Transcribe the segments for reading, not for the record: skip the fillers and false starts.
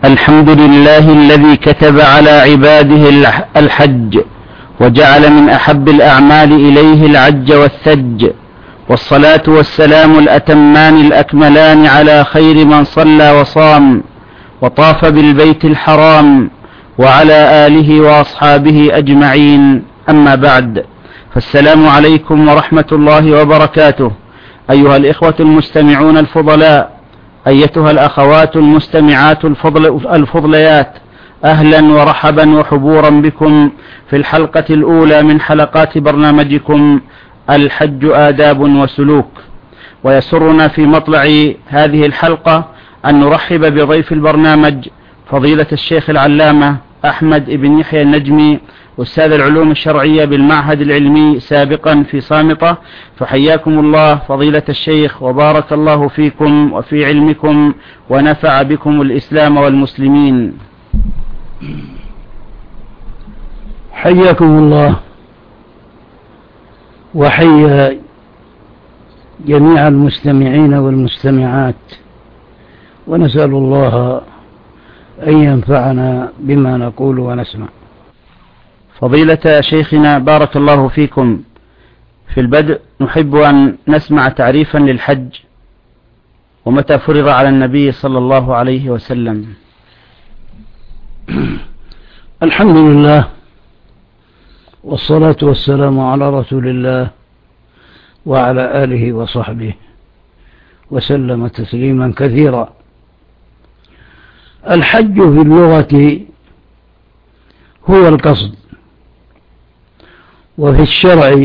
الحمد لله الذي كتب على عباده الحج وجعل من أحب الأعمال إليه العج والثج، والصلاة والسلام الأتمان الأكملان على خير من صلى وصام وطاف بالبيت الحرام وعلى آله وأصحابه أجمعين. أما بعد، فالسلام عليكم ورحمة الله وبركاته. أيها الإخوة المستمعون الفضلاء، أيتها الأخوات المستمعات الفضليات، أهلا ورحبا وحبورا بكم في الحلقة الأولى من حلقات برنامجكم الحج آداب وسلوك. ويسرنا في مطلع هذه الحلقة أن نرحب بضيف البرنامج فضيلة الشيخ العلامة أحمد بن يحيى النجمي، أستاذ العلوم الشرعية بالمعهد العلمي سابقا في صامتة. فحياكم الله فضيلة الشيخ، وبارك الله فيكم وفي علمكم ونفع بكم الإسلام والمسلمين. حياكم الله وحيا جميع المستمعين والمستمعات، ونسأل الله أن ينفعنا بما نقول ونسمع. فضيلة شيخنا بارك الله فيكم، في البدء نحب أن نسمع تعريفا للحج، ومتى فرض على النبي صلى الله عليه وسلم. الحمد لله والصلاة والسلام على رسول الله وعلى آله وصحبه وسلم تسليما كثيرا. الحج في اللغة هو القصد، وفي الشرع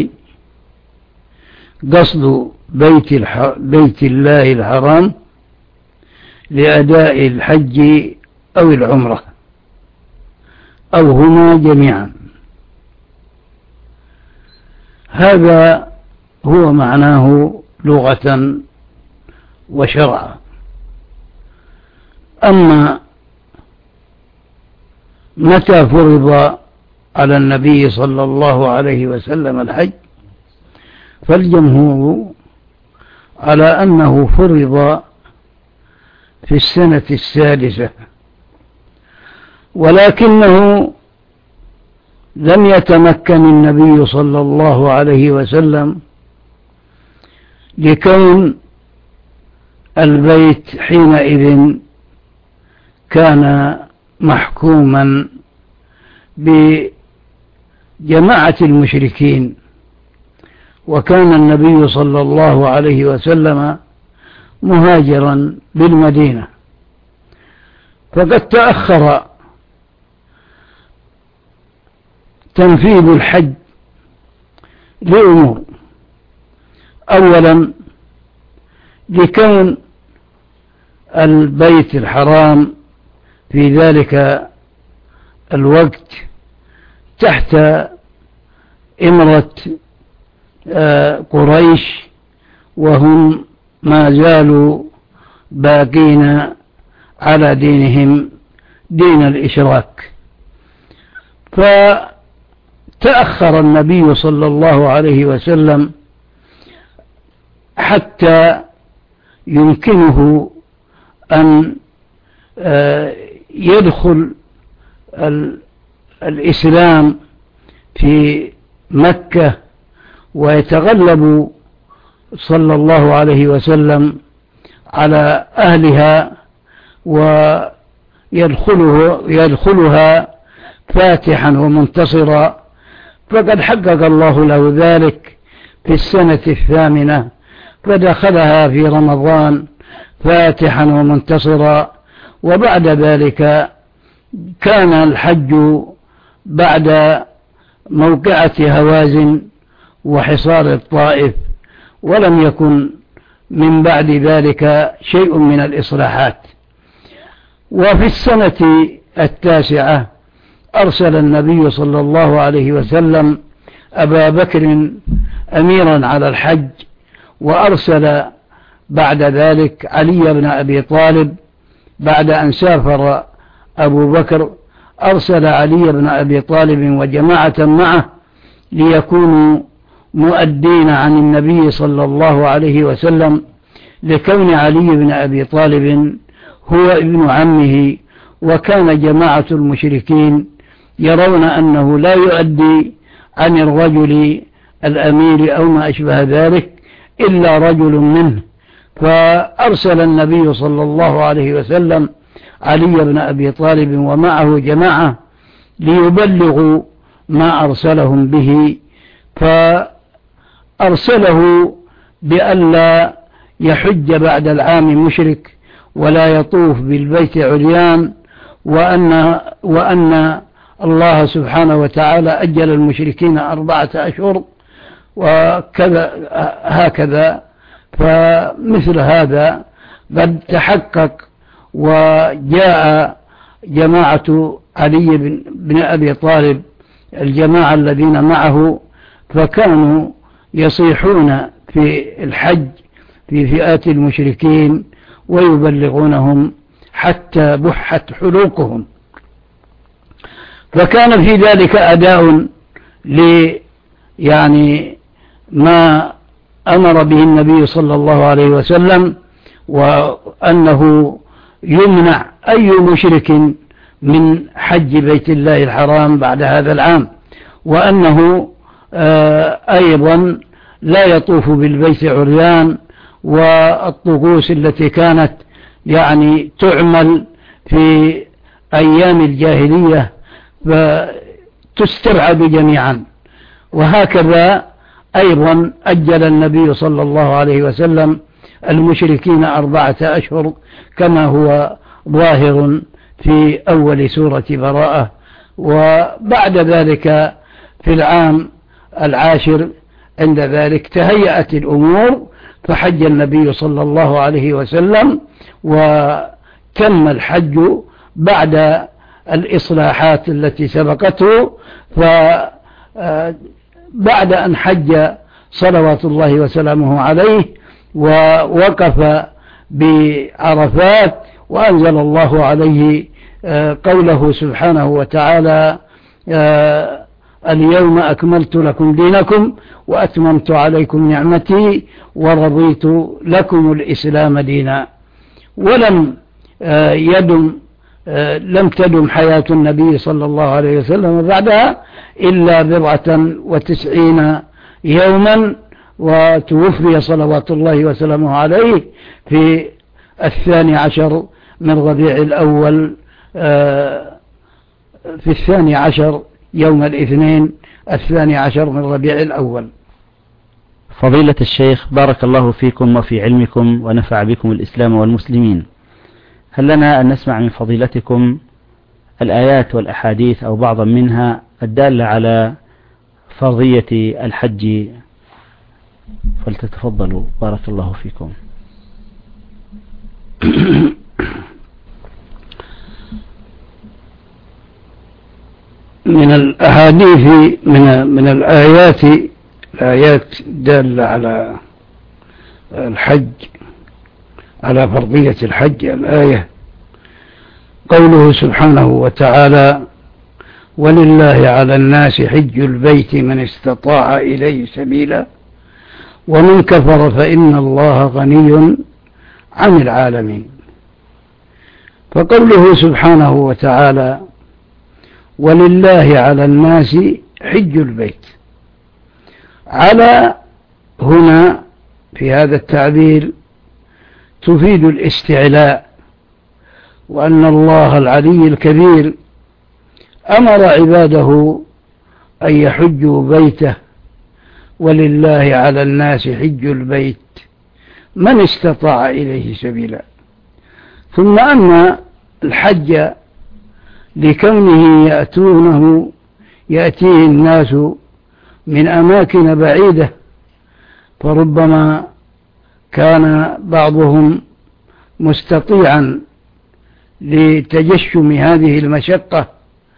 قصد بيت الله الحرام لأداء الحج أو العمرة أو هما جميعا. هذا هو معناه لغة وشرعا. أما متى فرض على النبي صلى الله عليه وسلم الحج، فالجمهور على أنه فرض في السنة السادسة، ولكنه لم يتمكن النبي صلى الله عليه وسلم لكون البيت حينئذ كان محكوما بجماعة المشركين، وكان النبي صلى الله عليه وسلم مهاجرا بالمدينة، فقد تأخر تنفيذ الحج لأمور. أولا، لكون البيت الحرام في ذلك الوقت تحت إمرة قريش، وهم ما زالوا باقين على دينهم دين الإشراك. فتأخر النبي صلى الله عليه وسلم حتى يمكنه أن يدخل الإسلام في مكة ويتغلب صلى الله عليه وسلم على أهلها ويدخلها فاتحا ومنتصرا. فقد حقق الله له ذلك في السنة الثامنة، فدخلها في رمضان فاتحا ومنتصرا. وبعد ذلك كان الحج بعد موقعة هوازن وحصار الطائف، ولم يكن من بعد ذلك شيء من الإصلاحات. وفي السنة التاسعة أرسل النبي صلى الله عليه وسلم أبا بكر أميرا على الحج، وأرسل بعد ذلك علي بن أبي طالب. بعد أن سافر أبو بكر أرسل علي بن أبي طالب وجماعة معه ليكونوا مؤدين عن النبي صلى الله عليه وسلم، لكون علي بن أبي طالب هو ابن عمه وكان جماعة المشركين يرون أنه لا يؤدي عن الرجل الأمير أو ما أشبه ذلك إلا رجل منه، فأرسل النبي صلى الله عليه وسلم علي بن أبي طالب ومعه جماعة ليبلغوا ما أرسلهم به، فأرسله بألا يحج بعد العام مشرك ولا يطوف بالبيت عريان، وأن الله سبحانه وتعالى أجل المشركين 4 أشهر وكذا هكذا. فمثل هذا قد تحقق، وجاء جماعة علي بن أبي طالب الجماعة الذين معه فكانوا يصيحون في الحج في فئات المشركين ويبلغونهم حتى بحت حلوقهم. فكان في ذلك أداء يعني ما أمر به النبي صلى الله عليه وسلم، وأنه يمنع أي مشرك من حج بيت الله الحرام بعد هذا العام، وأنه أيضا لا يطوف بالبيت عريان، والطقوس التي كانت يعني تعمل في أيام الجاهلية فتستبعد جميعا. وهكذا أيضا أجل النبي صلى الله عليه وسلم المشركين 4 أشهر كما هو ظاهر في أول سورة براءة. وبعد ذلك في العام 10 عند ذلك تهيأت الأمور فحج النبي صلى الله عليه وسلم، وتم الحج بعد الإصلاحات التي سبقته. فبعد أن حج صلوات الله وسلامه عليه ووقف بعرفات، وأنزل الله عليه قوله سبحانه وتعالى: اليوم أكملت لكم دينكم وأتممت عليكم نعمتي ورضيت لكم الإسلام دينا. ولم لم تدم حياة النبي صلى الله عليه وسلم بعدها إلا 94 يوما، وتوفي صلوات الله وسلامه عليه في 12 من ربيع الأول، في 12 يوم الاثنين 12 من ربيع الأول. فضيلة الشيخ، بارك الله فيكم وفي علمكم ونفع بكم الإسلام والمسلمين. هل لنا أن نسمع من فضيلتكم الآيات والأحاديث أو بعضا منها الدالة على فرضية الحج؟ فلتتفضلوا بارك الله فيكم. من الأحاديث من الآيات دالة على الحج، على فرضية الحج، الآية قوله سبحانه وتعالى: ولله على الناس حج البيت من استطاع إليه سبيلا ومن كفر فإن الله غني عن العالمين. فقوله سبحانه وتعالى: ولله على الناس حج البيت، على هنا في هذا التعبير تفيد الاستعلاء، وأن الله العلي الكبير أمر عباده أن يحجوا بيته، ولله على الناس حج البيت من استطاع إليه سبيلا. ثم أن الحج لكونه يأتيه الناس من أماكن بعيدة، فربما كان بعضهم مستطيعا لتجشم هذه المشقة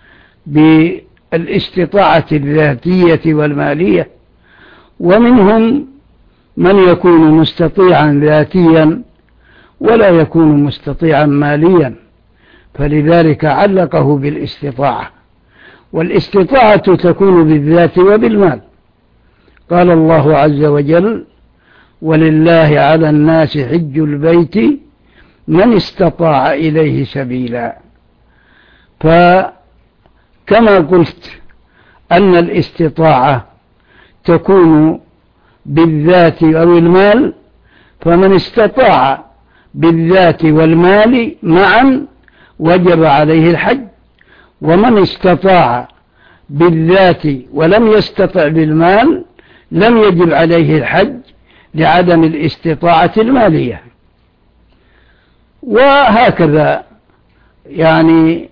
بالاستطاعة الذاتية والمالية، ومنهم من يكون مستطيعا ذاتيا ولا يكون مستطيعا ماليا، فلذلك علقه بالاستطاعة، والاستطاعة تكون بالذات وبالمال. قال الله عز وجل: ولله على الناس حج البيت من استطاع إليه سبيلا. فكما قلت أن الاستطاعة تكون بالذات أو المال، فمن استطاع بالذات والمال معا وجب عليه الحج، ومن استطاع بالذات ولم يستطع بالمال لم يجب عليه الحج لعدم الاستطاعة المالية. وهكذا يعني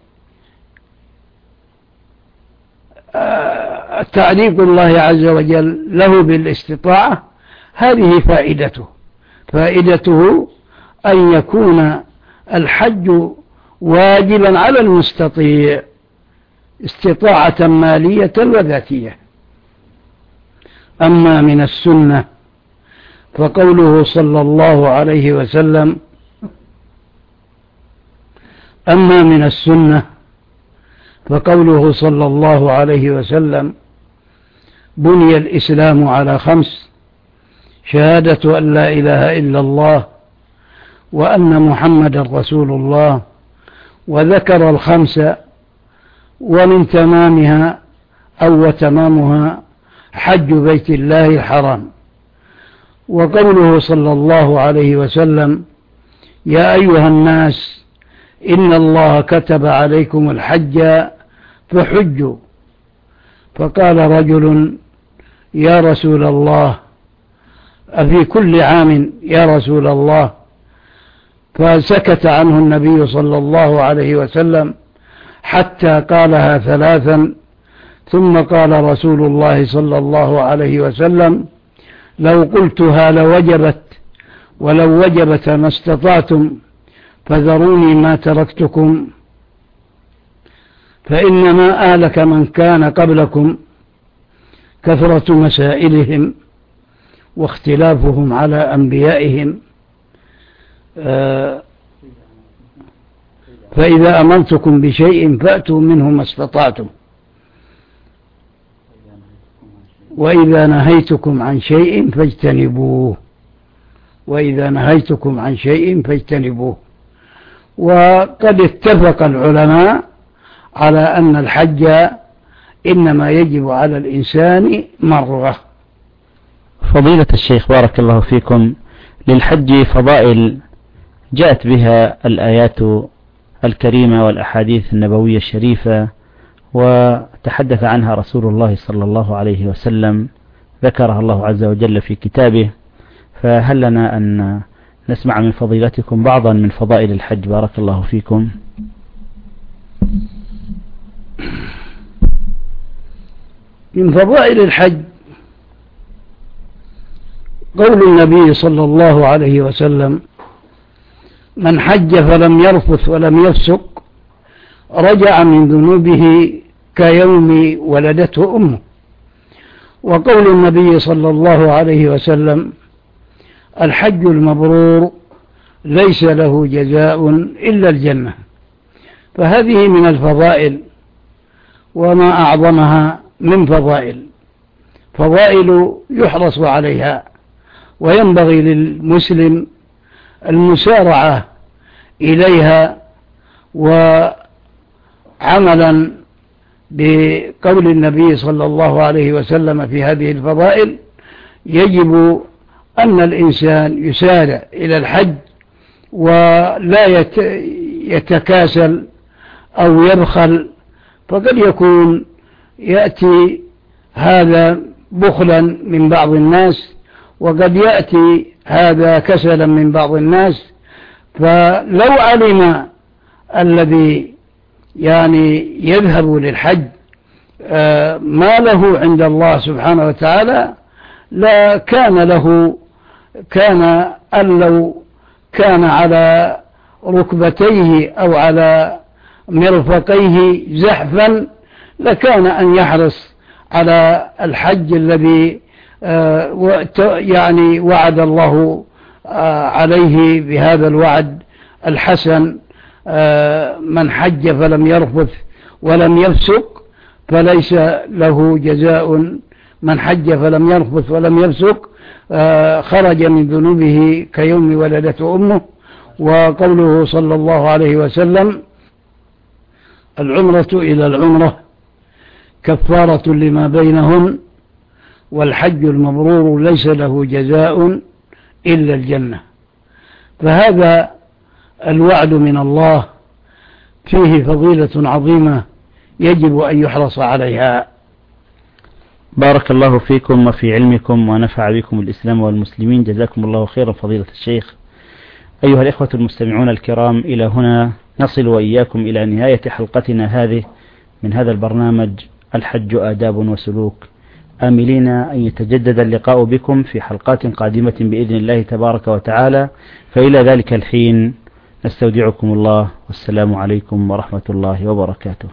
تعليق الله عز وجل له بالاستطاعة هذه فائدته أن يكون الحج واجبا على المستطيع استطاعة مالية وذاتية. أما من السنة فقوله صلى الله عليه وسلم بني الإسلام على 5: شهادة أن لا إله إلا الله وأن محمد رسول الله، وذكر 5: ومن تمامها أو وتمامها حج بيت الله الحرام. وقوله صلى الله عليه وسلم: يا أيها الناس إن الله كتب عليكم الحج فحجوا. فقال رجل: يا رسول الله أفي كل عام يا رسول الله؟ فسكت عنه النبي صلى الله عليه وسلم حتى قالها 3، ثم قال رسول الله صلى الله عليه وسلم: لو قلتها لوجبت، ولو وجبت ما استطعتم، فذروني ما تركتكم، فإنما آلك من كان قبلكم كثرة مسائلهم واختلافهم على أنبيائهم، فإذا أمرتكم بشيء فأتوا منه ما استطعتم، وإذا نهيتكم عن شيء فاجتنبوه. وقد اتفق العلماء على أن الحج إنما يجب على الإنسان مرة. فضيلة الشيخ بارك الله فيكم، للحج فضائل جاءت بها الآيات الكريمة والأحاديث النبوية الشريفة، وتحدث عنها رسول الله صلى الله عليه وسلم، ذكرها الله عز وجل في كتابه. فهل لنا أن نسمع من فضيلتكم بعضا من فضائل الحج بارك الله فيكم؟ من فضائل الحج قول النبي صلى الله عليه وسلم: من حج فلم يرفث ولم يفسق رجع من ذنوبه كيوم ولدته أمه. وقول النبي صلى الله عليه وسلم: الحج المبرور ليس له جزاء إلا الجنة. فهذه من الفضائل، وما أعظمها من فضائل يحرص عليها، وينبغي للمسلم المسارعة إليها. وعملا بقول النبي صلى الله عليه وسلم في هذه الفضائل يجب أن الإنسان يسارع إلى الحج ولا يتكاسل أو يبخل، فقد يكون يأتي هذا بخلا من بعض الناس، وقد يأتي هذا كسلا من بعض الناس. فلو علم الذي يعني يذهب للحج ما له عند الله سبحانه وتعالى لا كان له، كان أن لو كان على ركبتيه أو على مرفقيه زحفا لكان أن يحرص على الحج الذي يعني وعد الله عليه بهذا الوعد الحسن: من حج فلم يرفث ولم يفسق فليس له جزاء. من حج فلم يرفث ولم يفسق خرج من ذنوبه كيوم ولدته أمه. وقوله صلى الله عليه وسلم: العمرة إلى العمرة كفارة لما بينهن، والحج المبرور ليس له جزاء إلا الجنة. فهذا الوعد من الله فيه فضيلة عظيمة يجب أن يحرص عليها. بارك الله فيكم وفي علمكم ونفع بكم الإسلام والمسلمين. جزاكم الله خيرا فضيلة الشيخ. أيها الإخوة المستمعون الكرام، إلى هنا نصل وإياكم إلى نهاية حلقتنا هذه من هذا البرنامج الحج آداب وسلوك، آملين أن يتجدد اللقاء بكم في حلقات قادمة بإذن الله تبارك وتعالى. فإلى ذلك الحين نستودعكم الله، والسلام عليكم ورحمة الله وبركاته.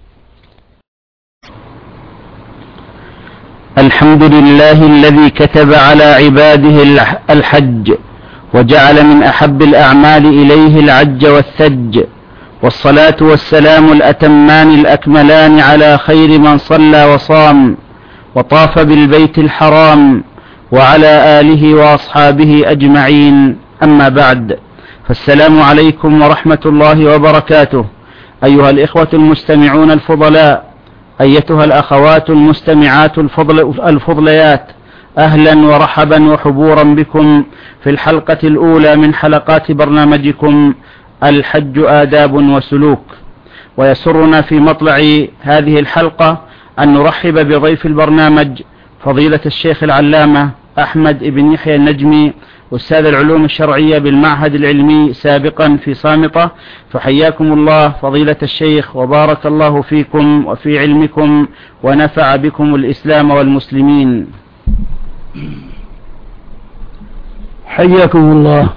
الحمد لله الذي كتب على عباده الحج وجعل من أحب الأعمال إليه العج والثج، والصلاة والسلام الأتمان الأكملان على خير من صلى وصام وطاف بالبيت الحرام وعلى آله وأصحابه أجمعين. أما بعد، فالسلام عليكم ورحمة الله وبركاته. أيها الإخوة المستمعون الفضلاء، أيتها الأخوات المستمعات الفضليات، أهلا ورحبا وحبورا بكم في الحلقة الأولى من حلقات برنامجكم الحج آداب وسلوك. ويسرنا في مطلع هذه الحلقة أن نرحب بضيف البرنامج فضيلة الشيخ العلامة أحمد بن يحيى النجمي، أستاذ العلوم الشرعية بالمعهد العلمي سابقا في صامتة. فحياكم الله فضيلة الشيخ، وبارك الله فيكم وفي علمكم ونفع بكم الإسلام والمسلمين. حياكم الله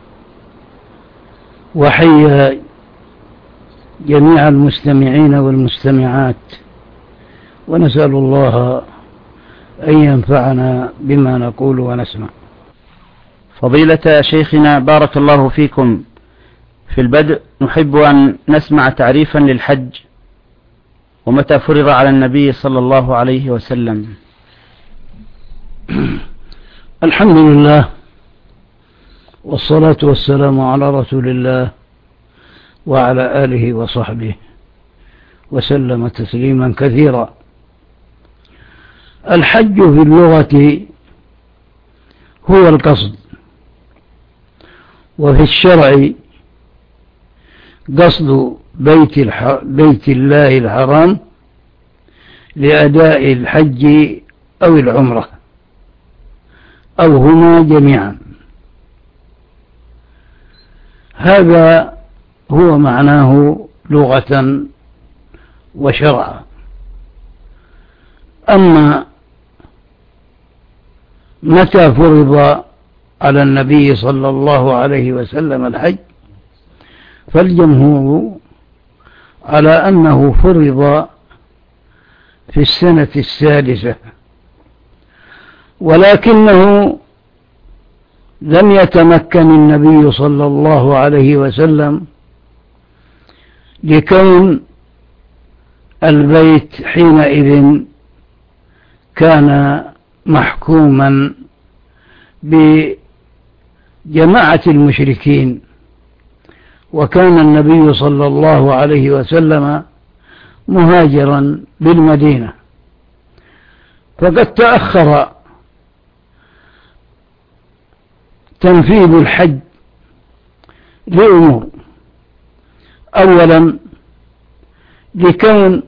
وحيا جميع المستمعين والمستمعات، ونسأل الله أن ينفعنا بما نقول ونسمع. فضيلة شيخنا بارك الله فيكم، في البدء نحب أن نسمع تعريفا للحج ومتى فرض على النبي صلى الله عليه وسلم. الحمد لله، والصلاة والسلام على رسول الله وعلى آله وصحبه وسلم تسليما كثيرا. الحج في اللغة هو القصد، وفي الشرع قصد بيت الله الحرام لأداء الحج أو العمرة أو هما جميعا. هذا هو معناه لغة وشرعا. أما متى فرض على النبي صلى الله عليه وسلم الحج، فالجمهور على أنه فرض في السنة السادسة، ولكنه لم يتمكن النبي صلى الله عليه وسلم لكون البيت حينئذ كان محكوما بجماعة المشركين، وكان النبي صلى الله عليه وسلم مهاجرا بالمدينة، فقد تأخر تنفيذ الحج لأمور. أولا، لكون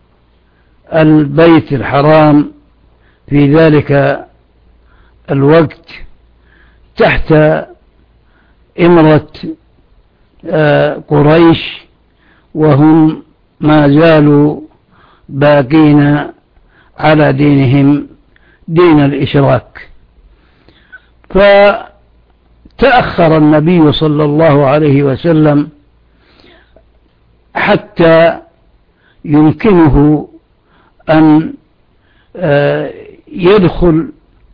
البيت الحرام في ذلك الوقت تحت إمرة قريش، وهم ما زالوا باقين على دينهم دين الإشراك. فتأخر النبي صلى الله عليه وسلم حتى يمكنه أن يدخل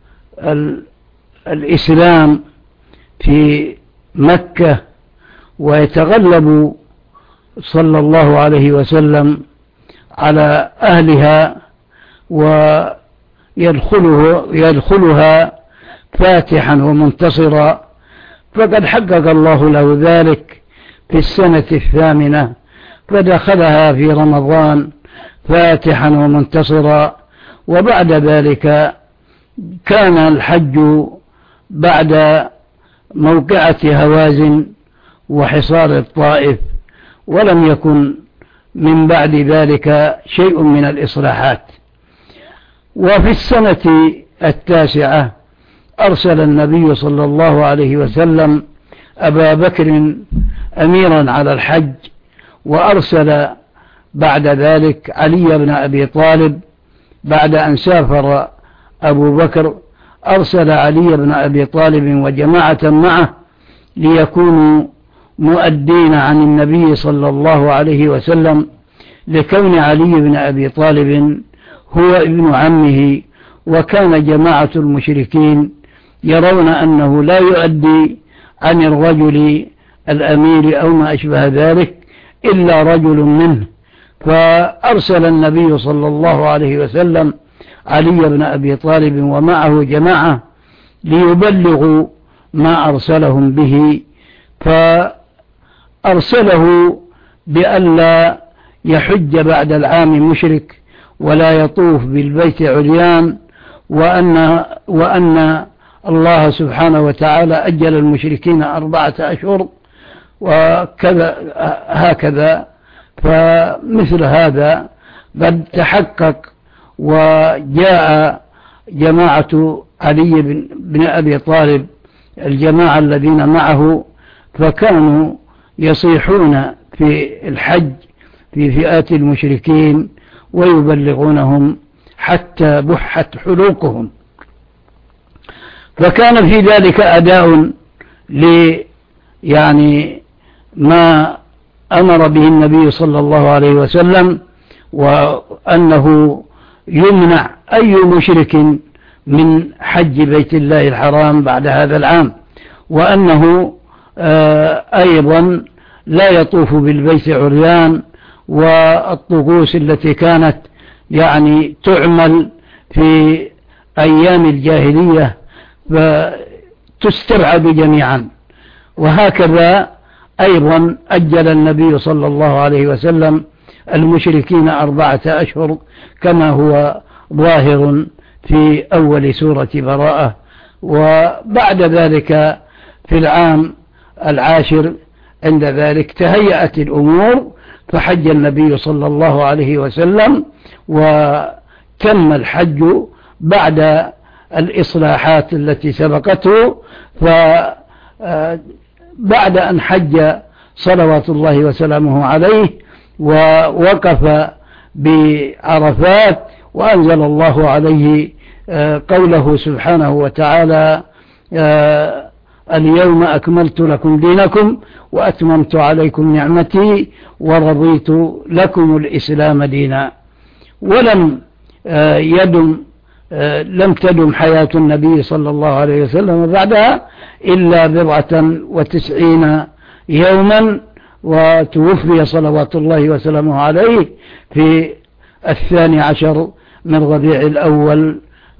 الإسلام في مكة ويتغلب صلى الله عليه وسلم على أهلها ويدخلها فاتحا ومنتصرا. فقد حقق الله له ذلك في السنة الثامنة فدخلها في رمضان فاتحا ومنتصرا. وبعد ذلك كان الحج بعد موقعة هوازن وحصار الطائف، ولم يكن من بعد ذلك شيء من الإصلاحات. وفي السنة 9 أرسل النبي صلى الله عليه وسلم أبا بكر أميرا على الحج، وأرسل بعد ذلك علي بن أبي طالب. بعد أن سافر أبو بكر أرسل علي بن أبي طالب وجماعة معه ليكونوا مؤدين عن النبي صلى الله عليه وسلم، لكون علي بن أبي طالب هو ابن عمه. وكان جماعة المشركين يرون أنه لا يؤدي عن الرجل الأمير أو ما أشبه ذلك إلا رجل منه. فأرسل النبي صلى الله عليه وسلم علي بن أبي طالب ومعه جماعة ليبلغوا ما أرسلهم به، فأرسله بألا يحج بعد العام مشرك ولا يطوف بالبيت عريان، وأن الله سبحانه وتعالى أجل المشركين 4 أشهر وكذا هكذا. فمثل هذا قد تحقق، وجاء جماعة علي بن أبي طالب الجماعة الذين معه، فكانوا يصيحون في الحج في فئات المشركين ويبلغونهم حتى بحت حلوقهم. فكان في ذلك أداء يعني ما أمر به النبي صلى الله عليه وسلم، وأنه يمنع أي مشرك من حج بيت الله الحرام بعد هذا العام، وأنه أيضا لا يطوف بالبيت عريان. والطقوس التي كانت يعني تعمل في أيام الجاهلية فتستبعد جميعا. وهكذا أيضا أجل النبي صلى الله عليه وسلم المشركين 4 أشهر كما هو ظاهر في أول سورة براءة. وبعد ذلك في العام 10 عند ذلك تهيأت الأمور، فحج النبي صلى الله عليه وسلم، وتم الحج بعد الإصلاحات التي سبقته. فبعد أن حج صلوات الله وسلامه عليه ووقف بعرفات، وأنزل الله عليه قوله سبحانه وتعالى: اليوم أكملت لكم دينكم وأتممت عليكم نعمتي ورضيت لكم الإسلام دينا. ولم لم تدم حياة النبي صلى الله عليه وسلم بعدها إلا 94 يوما، وتوفي صلوات الله وسلامه عليه في 12 من ربيع الأول،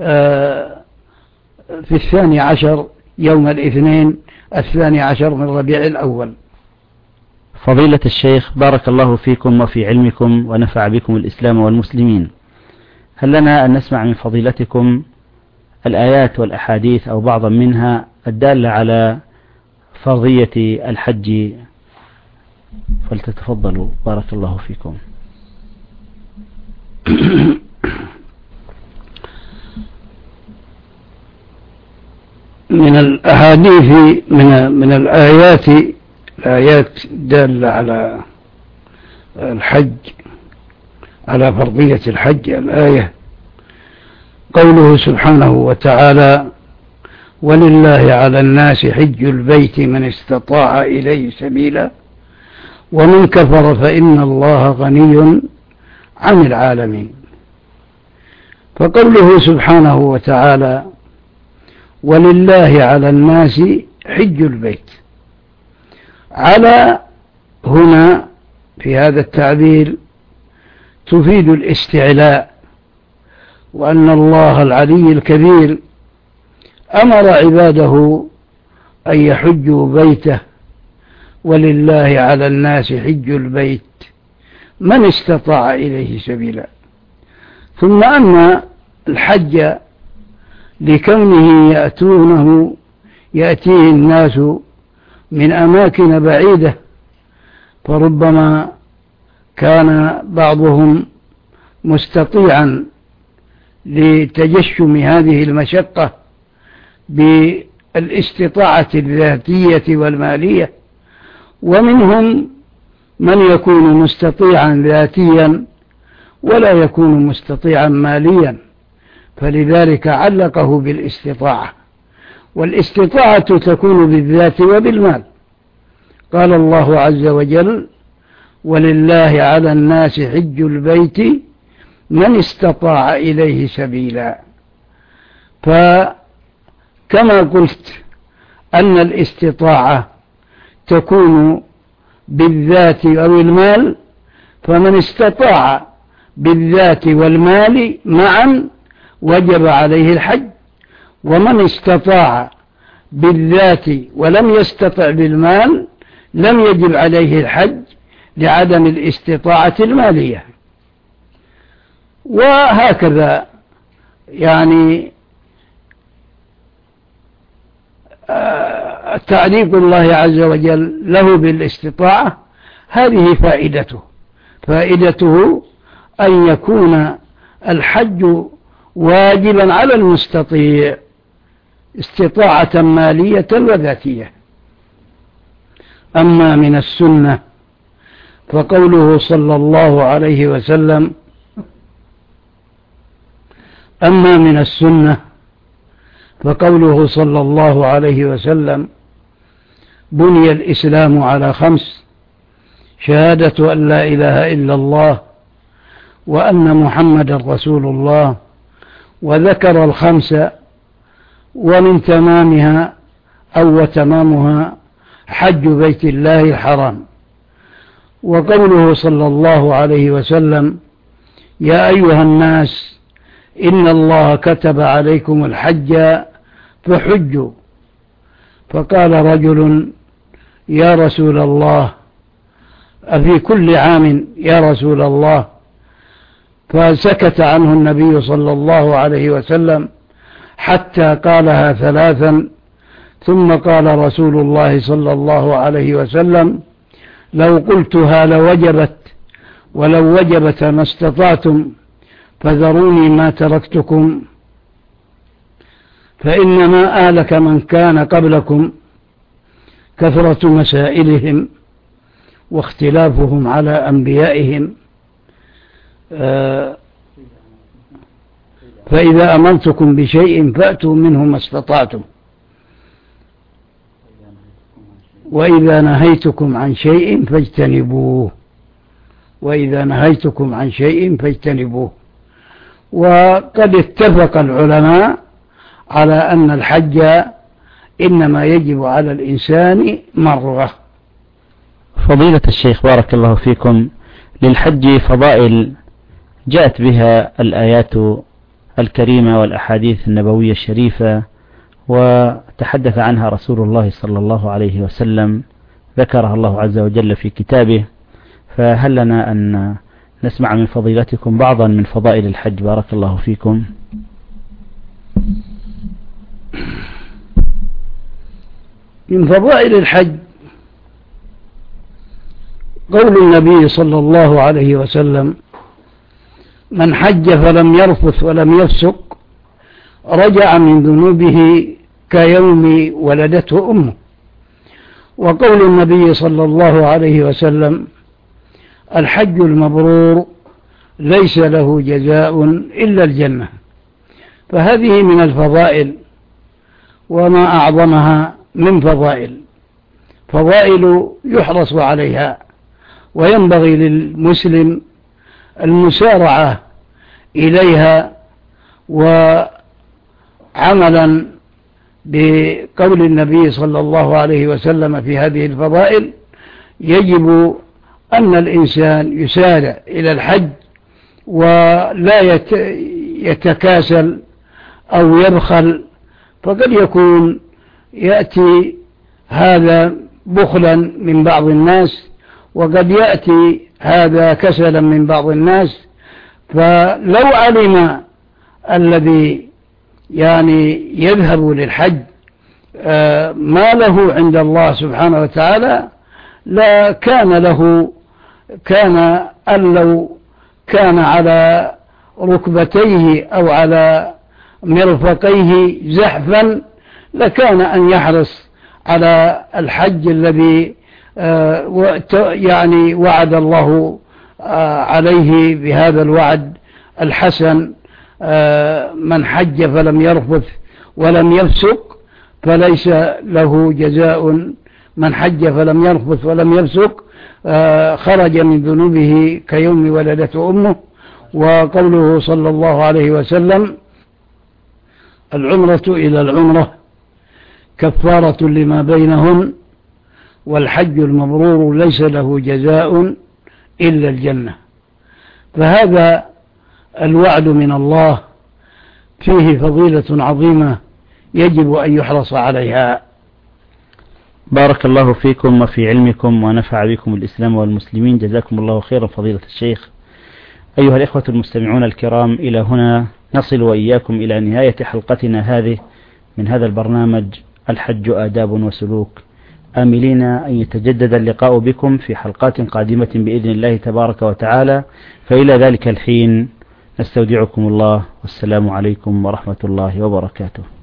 في 12 يوم الاثنين 12 من ربيع الأول. فضيلة الشيخ، بارك الله فيكم وفي علمكم ونفع بكم الإسلام والمسلمين. هل لنا أن نسمع من فضيلتكم الآيات والأحاديث أو بعضا منها الدالة على فرضية الحج؟ فلتتفضلوا بارك الله فيكم. من الأحاديث من الآيات دالة على الحج، على فرضية الحج، الآية قوله سبحانه وتعالى: ولله على الناس حج البيت من استطاع إليه سبيلا ومن كفر فإن الله غني عن العالمين. فقوله سبحانه وتعالى: ولله على الناس حج البيت، على هنا في هذا التعبير تفيد الاستعلاء، وأن الله العلي الكبير أمر عباده أن يحجوا بيته. ولله على الناس حج البيت من استطاع إليه سبيلا. ثم أن الحج لكونه يأتيه الناس من أماكن بعيدة، فربما كان بعضهم مستطيعا لتجشم هذه المشقة بالاستطاعة الذاتية والمالية، ومنهم من يكون مستطيعا ذاتيا ولا يكون مستطيعا ماليا، فلذلك علقه بالاستطاعة، والاستطاعة تكون بالذات وبالمال. قال الله عز وجل: ولله على الناس حج البيت من استطاع إليه سبيلا. فكما قلت أن الاستطاعة تكون بالذات أو المال، فمن استطاع بالذات والمال معا وجب عليه الحج، ومن استطاع بالذات ولم يستطع بالمال لم يجب عليه الحج لعدم الاستطاعة المالية. وهكذا يعني تعليق الله عز وجل له بالاستطاعة هذه فائدته أن يكون الحج واجبا على المستطيع استطاعة مالية وذاتية. أما من السنة فقوله صلى الله عليه وسلم بني الإسلام على 5: شهادة أن لا إله إلا الله وأن محمد رسول الله، وذكر 5: ومن تمامها أو وتمامها حج بيت الله الحرام. وقوله صلى الله عليه وسلم: يا أيها الناس إن الله كتب عليكم الحج فحجوا. فقال رجل: يا رسول الله، أفي كل عام يا رسول الله؟ فسكت عنه النبي صلى الله عليه وسلم حتى قالها 3، ثم قال رسول الله صلى الله عليه وسلم: لو قلتها لوجبت، ولو وجبت ما استطعتم، فذروني ما تركتكم، فإنما آلك من كان قبلكم كثرة مسائلهم واختلافهم على أنبيائهم، فإذا أمرتكم بشيء فأتوا منه ما استطعتم، وإذا نهيتكم عن شيء فاجتنبوه. وقد اتفق العلماء على أن الحج إنما يجب على الإنسان مرة. فضيلة الشيخ بارك الله فيكم، للحج فضائل جاءت بها الآيات الكريمة والأحاديث النبوية الشريفة، وتحدث عنها رسول الله صلى الله عليه وسلم، ذكرها الله عز وجل في كتابه. فهل لنا أن نسمع من فضيلتكم بعضا من فضائل الحج بارك الله فيكم؟ من فضائل الحج قول النبي صلى الله عليه وسلم: من حج فلم يرفث ولم يفسق رجع من ذنوبه كيوم ولدته أمه. وقول النبي صلى الله عليه وسلم: الحج المبرور ليس له جزاء إلا الجنة. فهذه من الفضائل، وما أعظمها من فضائل يحرص عليها، وينبغي للمسلم المسارعة إليها. وعملا بقول النبي صلى الله عليه وسلم في هذه الفضائل يجب أن الإنسان يسارع إلى الحج ولا يتكاسل أو يبخل، فقد يكون يأتي هذا بخلا من بعض الناس، وقد يأتي هذا كسلا من بعض الناس. فلو علم الذي يعني يذهب للحج ما له عند الله سبحانه وتعالى لا كان له، كان أن لو كان على ركبتيه أو على مرفقيه زحفا لكان أن يحرص على الحج الذي يعني وعد الله عليه بهذا الوعد الحسن: من حج فلم يرفث ولم يفسق فليس له جزاء، من حج فلم يرفث ولم يفسق خرج من ذنوبه كيوم ولدته أمه. وقوله صلى الله عليه وسلم: العمرة إلى العمرة كفارة لما بينهن، والحج المبرور ليس له جزاء إلا الجنة. فهذا الوعد من الله فيه فضيلة عظيمة يجب أن يحرص عليها. بارك الله فيكم وفي علمكم ونفع بكم الإسلام والمسلمين. جزاكم الله خيرا فضيلة الشيخ. أيها الإخوة المستمعون الكرام، إلى هنا نصل وإياكم إلى نهاية حلقتنا هذه من هذا البرنامج الحج آداب وسلوك، آملين أن يتجدد اللقاء بكم في حلقات قادمة بإذن الله تبارك وتعالى. فإلى ذلك الحين نستودعكم الله، والسلام عليكم ورحمة الله وبركاته.